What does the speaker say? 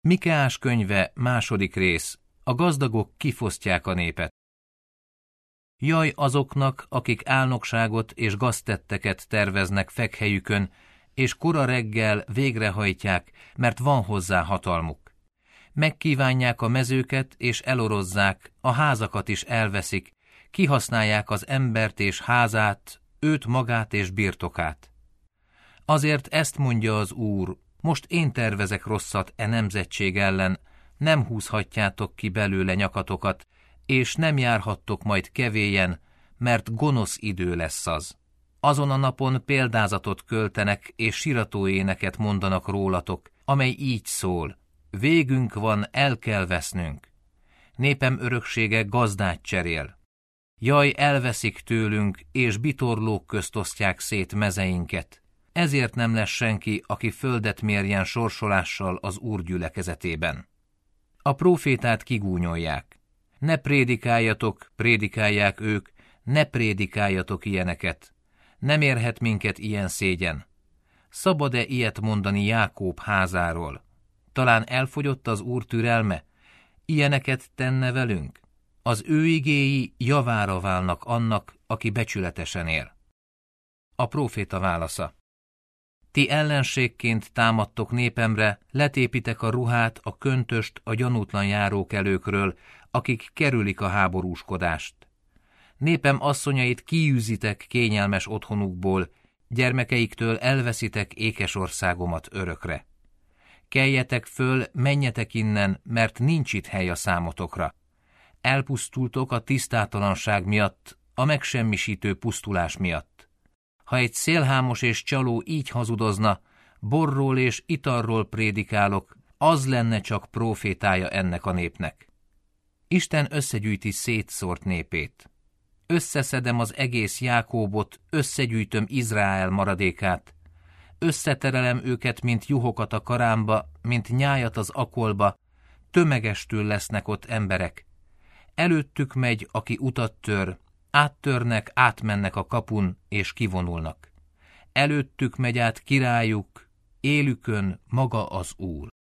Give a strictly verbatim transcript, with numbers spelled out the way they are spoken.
Mikeás könyve, második rész. A gazdagok kifosztják a népet. Jaj azoknak, akik álnokságot és gaztetteket terveznek fekhelyükön, és kora reggel végrehajtják, mert van hozzá hatalmuk. Megkívánják a mezőket és elorozzák, a házakat is elveszik, kihasználják az embert és házát, őt magát és birtokát. Azért ezt mondja az Úr, most én tervezek rosszat e nemzetség ellen, nem húzhatjátok ki belőle nyakatokat, és nem járhattok majd kevélyen, mert gonosz idő lesz az. Azon a napon példázatot költenek, és siratóéneket mondanak rólatok, amely így szól: végünk van, el kell vesznünk. Népem öröksége gazdát cserél. Jaj, elveszik tőlünk, és bitorlók közt osztják szét mezeinket. Ezért nem lesz senki, aki földet mérjen sorsolással az Úr gyülekezetében. A prófétát kigúnyolják. Ne prédikáljatok, prédikálják ők, ne prédikáljatok ilyeneket. Nem érhet minket ilyen szégyen. Szabad-e ilyet mondani Jákób házáról? Talán elfogyott az Úr türelme? Ilyeneket tenne velünk? Az ő igéi javára válnak annak, aki becsületesen él. A próféta válasza: ti ellenségként támadtok népemre, letépitek a ruhát, a köntöst a gyanútlan járókelőkről, akik kerülik a háborúskodást. Népem asszonyait kiűzitek kényelmes otthonukból, gyermekeiktől elveszitek ékes országomat örökre. Keljetek föl, menjetek innen, mert nincs itt hely a számotokra. Elpusztultok a tisztátalanság miatt, a megsemmisítő pusztulás miatt. Ha egy szélhámos és csaló így hazudozna, borról és italról prédikálok, az lenne csak prófétája ennek a népnek. Isten összegyűjti szétszórt népét. Összeszedem az egész Jákóbot, összegyűjtöm Izrael maradékát. Összeterelem őket, mint juhokat a karámba, mint nyájat az akolba, tömegestül lesznek ott emberek. Előttük megy, aki utat tör, áttörnek, átmennek a kapun, és kivonulnak. Előttük megy át királyuk, élükön maga az Úr.